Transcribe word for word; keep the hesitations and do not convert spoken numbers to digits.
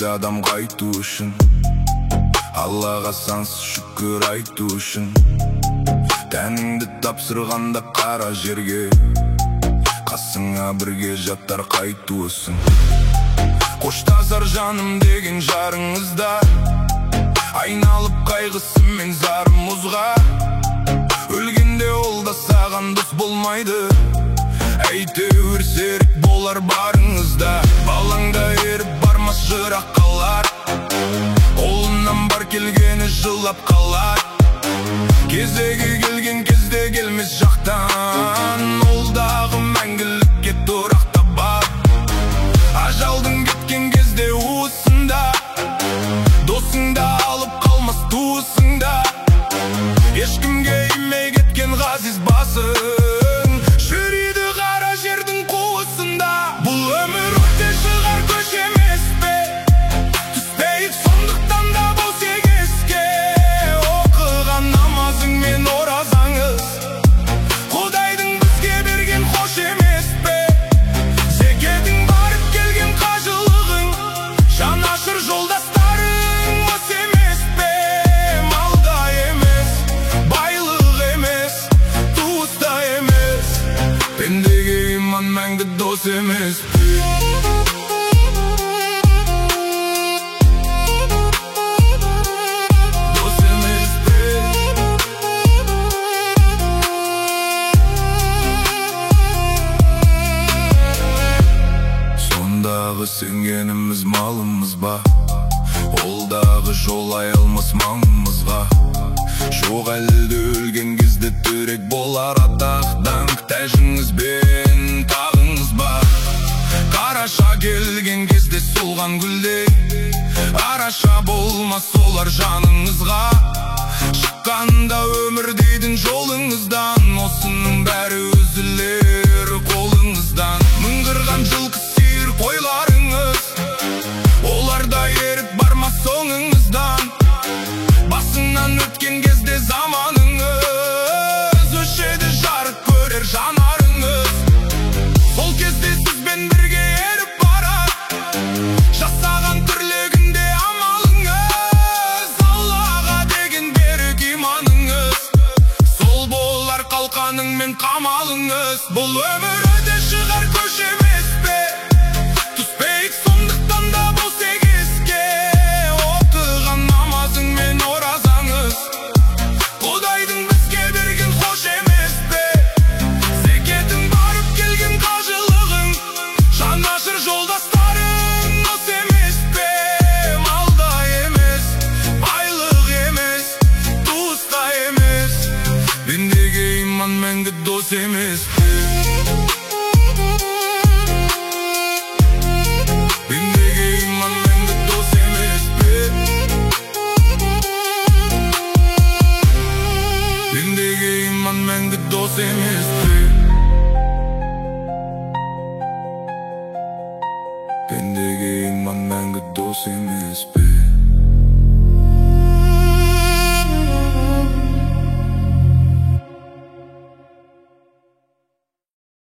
адам қайту үшін, Аллаға сансыз шүкір айту үшін. Тәніңді тапсырғанда қара жерге, қасыңа бірге жаттар қайтуысың. Қоштасар жаным деген жарыңызда, айналып қайғысы мен зары мұзға. Өлгенде ол да саған дос болмайды, әйтеуір серік болар барыңызда. Балаңда еріп бармас жырақ қалар, қолынан бар келгені жылап қалар. Кезегі келген кезде келмес жақтан, ол дағы мәңгілікке тұрақта бар. Ажалдың кеткен кезде уысында, досыңда алып қалмас туысыңда. Ешкімге имей кеткен ғазиз басың, жүреді қара жердің қуысында. Бұл өмір өте шығар көш емес пе, түспейік сондықтан да бұл сегізге. Оқыған намазың мен оразаңыз, Құдайдың бізге берген хош емес пе. Зекетің барып келген қажылығың, жанашыр жолдастарың ос емес пе. Малда емес, байлық емес, туыста емес, пендеге иман мәңгі дос емес пе. Сенгеніміз малымыз ба, олдағы жол аялмас маңымызға. Жоқ әлді өлген кезде түрек болар атақ даңқ, тәжіңіз бен тағыңыз ба. Қараша келген кезде солған гүлдей, араша болмас олар жаныңызға. Шыққанда өмір дейтін жолыңыздан, осының бәрі үзілер қолыңыздан. Мыңғырған жылқы сиыр қойларыңыз, оларда еріп бармас соңыңыздан. Басыңнан өткен кезде заманыңыз, өшеді жарық көрер жанарыңыз. Сол кезде сізбен бірге еріп барар, жасаған тірлігінде амалыңыз. Аллаға деген берік иманыңыз, сол болар қалқаның мен қамалыңыз. Бұл өмір өте шығар көш емес пе, түспейік сондықтан да бұл сегізге. Оқыған намазың мен оразаңыз, Құдайдың бізге берген хош емес пе. Зекетің барып келген қажылығың, жанашыр жолдастарың ос емес пе. Малда емес, байлық емес, туыста емес, пендеге иман мәңгі дос емес пе. Мәңгі дос емес пе, пендеге иман мәңгі дос емес пе.